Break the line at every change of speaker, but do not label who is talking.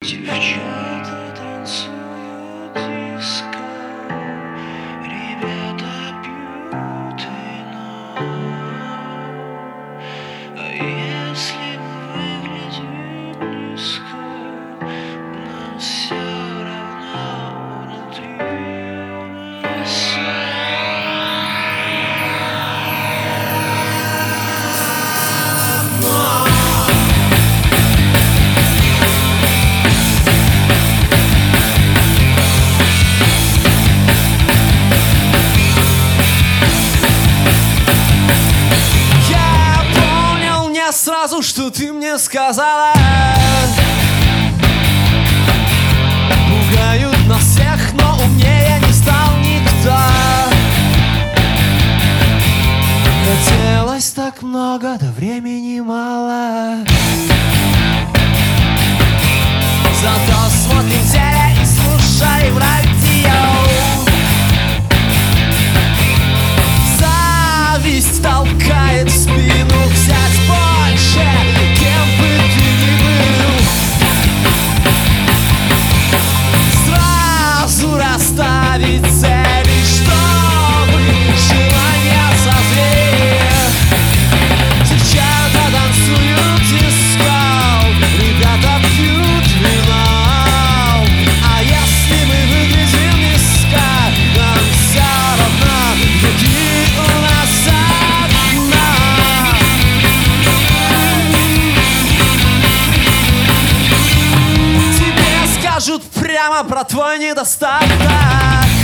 Девчата танцуют диско, ребята пьют вино. А если мы выглядим близко, нам все равно внутри нас.
Сразу, что ты мне сказала, пугают нас всех, но умнее не стал никто. Хотелось так много, да времени мало. Зато смотрим теле и слушаем радио. Зависть толкает в спину взять больше, кем бы ты ни был. Сразу расставить цели, чтобы желания созрели. Девчата танцуют диско, ребята пьют вино. А если мы выглядим низко, нам все равно, какие у нас прямо про твой недостаток.